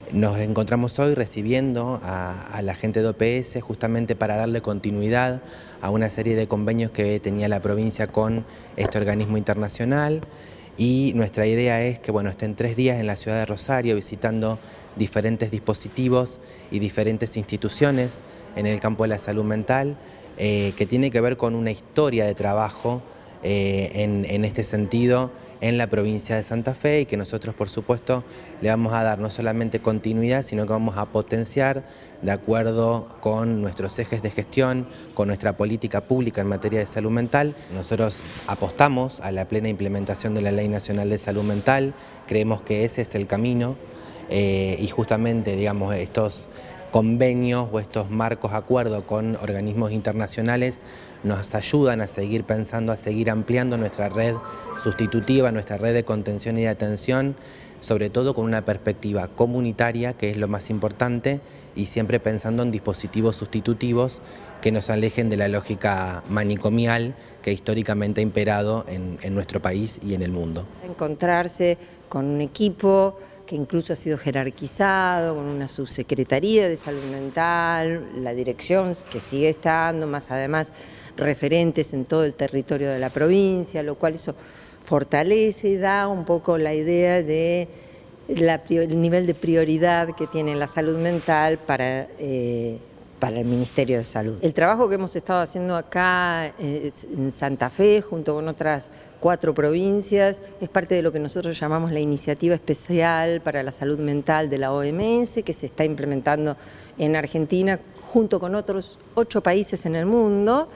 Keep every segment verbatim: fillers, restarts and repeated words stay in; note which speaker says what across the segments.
Speaker 1: Nos encontramos hoy recibiendo a, a la gente de O P S justamente para darle continuidad a una serie de convenios que tenía la provincia con este organismo internacional, y nuestra idea es que bueno, estén tres días en la ciudad de Rosario visitando diferentes dispositivos y diferentes instituciones en el campo de la salud mental, eh, que tiene que ver con una historia de trabajo eh, en, en este sentido en la provincia de Santa Fe, y que nosotros por supuesto le vamos a dar no solamente continuidad, sino que vamos a potenciar de acuerdo con nuestros ejes de gestión, con nuestra política pública en materia de salud mental. Nosotros apostamos a la plena implementación de la Ley Nacional de Salud Mental, creemos que ese es el camino, eh, y justamente digamos estos convenios o estos marcos acuerdos con organismos internacionales nos ayudan a seguir pensando, a seguir ampliando nuestra red sustitutiva, nuestra red de contención y de atención, sobre todo con una perspectiva comunitaria, que es lo más importante, y siempre pensando en dispositivos sustitutivos que nos alejen de la lógica manicomial que históricamente ha imperado en, en nuestro país y en el mundo.
Speaker 2: Encontrarse con un equipo que incluso ha sido jerarquizado, con una subsecretaría de salud mental, la dirección que sigue estando, más además referentes en todo el territorio de la provincia, lo cual eso fortalece y da un poco la idea de la, el nivel de prioridad que tiene la salud mental para, eh, para el Ministerio de Salud. El trabajo que hemos estado haciendo acá eh, en Santa Fe, junto con otras cuatro provincias, es parte de lo que nosotros llamamos la Iniciativa Especial para la Salud Mental de la O M S, que se está implementando en Argentina junto con otros ocho países en el mundo,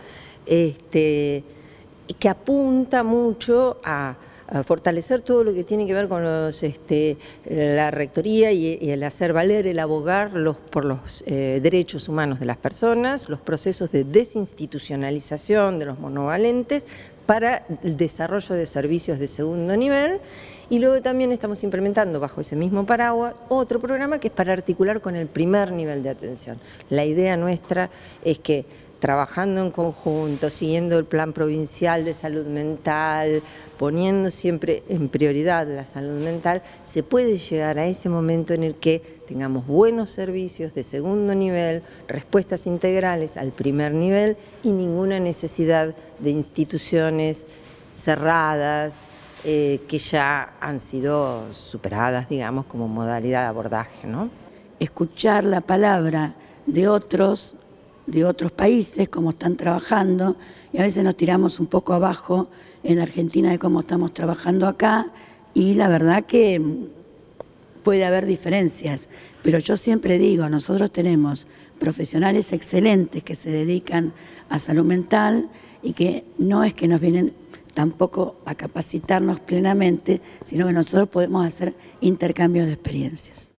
Speaker 2: este, que apunta mucho a, a fortalecer todo lo que tiene que ver con los, este, la rectoría y, y el hacer valer, el abogar los, por los eh, derechos humanos de las personas, los procesos de desinstitucionalización de los monovalentes para el desarrollo de servicios de segundo nivel. Y luego también estamos implementando bajo ese mismo paraguas otro programa que es para articular con el primer nivel de atención. La idea nuestra es que trabajando en conjunto, siguiendo el plan provincial de salud mental, poniendo siempre en prioridad la salud mental, se puede llegar a ese momento en el que tengamos buenos servicios de segundo nivel, respuestas integrales al primer nivel y ninguna necesidad de instituciones cerradas, eh, que ya han sido superadas, digamos, como modalidad de abordaje, ¿no?
Speaker 3: Escuchar la palabra de otros de otros países, cómo están trabajando, y a veces nos tiramos un poco abajo en la Argentina de cómo estamos trabajando acá, y la verdad que puede haber diferencias, pero yo siempre digo, nosotros tenemos profesionales excelentes que se dedican a salud mental y que no es que nos vienen tampoco a capacitarnos plenamente, sino que nosotros podemos hacer intercambios de experiencias.